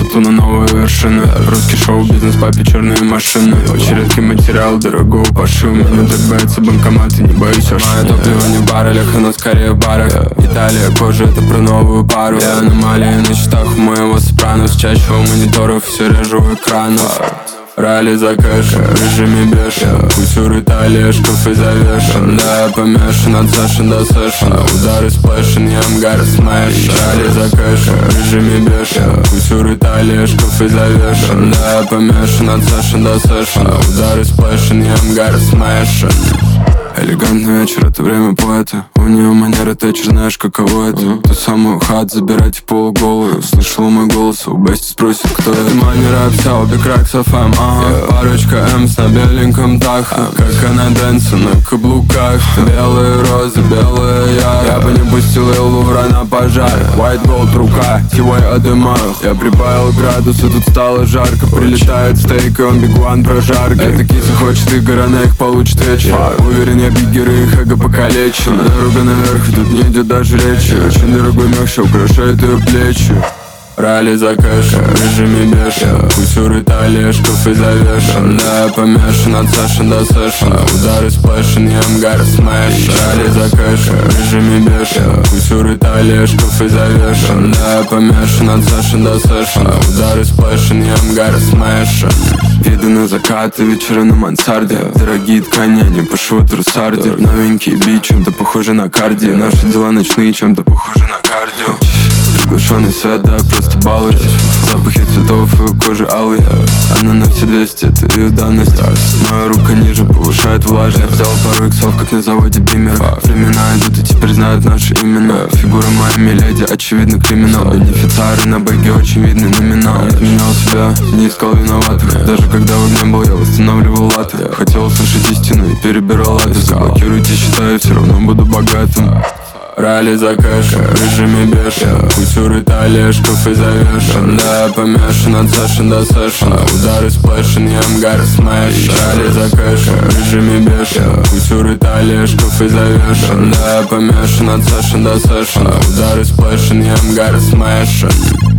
лету на новые вершины. Русский шоу-бизнес, папе черные машины. Очень редкий материал дорогого пошива. Меня так боятся банкоматы, не боюсь ошибки. Мое топливо не в баррелях, оно скорее в барах. Италия, кожа, это про новую пару. Я аномалии на счетах у моего Сопранос. Чаще у мониторов, все реже у экранов. Ралли за кэш, в режиме бешен. Кутюр Италия, шкафы завешен. Да, я помешан от сешен до сешена. Удары сплэшен, я амгар смэш. Ралли за кэш, в режиме бешен. Кутюр Италия, шкафы завешен. Да, я помешан от сешен до сешена. Удары сплэшен, я амгар смэшен. Элегантный вечер, это время поэта. У нее манера тэтчер, знаешь, каково это. Ту самую хат забирать полуголую. Слышала мой голос, у Бести спросит, кто это. Манера вся, обе кракс FM, ага. Парочка М's на беленьком Таха. Как она дэнса на каблуках. Белые розы, белые я бы не пустил Эллу на пожар. White gold, рука, тивой отдымаю. Я прибавил градусы, тут стало жарко. Прилетает стейк, и он бигуан прожарка. Эта киса хочет игр, она их получит вечер. Уверен, я бигеры, их эго покалечено. Дорога наверх, и тут не идет даже речи. Очень дорогой мягче украшает ее плечи. Ралли за кэш, в режиме бешен. Кутюр Италия, шкафы завешен. Да, я помешан от сешен до сешена. Удары сплэшен, я амгар смэш. Ралли за кэш, в режиме бешен. Кутюр Италия, шкафы завешен. Да, я помешан от сешен до сешена. Удары сплэшен, я амгар смэшен. Виды на закаты, вечера на мансарде. Дорогие ткани, они пошивут русарди. Новенький бит, чем-то похожи на карди. Наши дела ночные, чем-то похожи на кардио. Приглушенный свет, да, просто балуюсь. Запахи цветов и кожи алый. Она на все 200, это ее данность. Моя рука ниже повышает влажность. Взял пару иксов, как на заводе Бимер. Времена идут и теперь знают наши имена. Фигура моя миледи, очевидно криминал. Бенефициары на бэге, очень видный номинал. Изменял себя, не искал виноватых. Даже когда его не был, я восстанавливал латы. Хотел услышать истину и перебирал латы. Заблокируйте, считаю, все равно буду богатым. Ралли за кэш, в режиме бешен. Кутюр Италия, шкафы завешен. Да, я помешан от сешен до сешена. Удары сплэшен, я амгар смэш. Ралли за кэш, в режиме бешен. Кутюр Италия, шкафы завешен. Да, я помешан от сешен до сешена. Удары сплэшен, я амгар смэшен.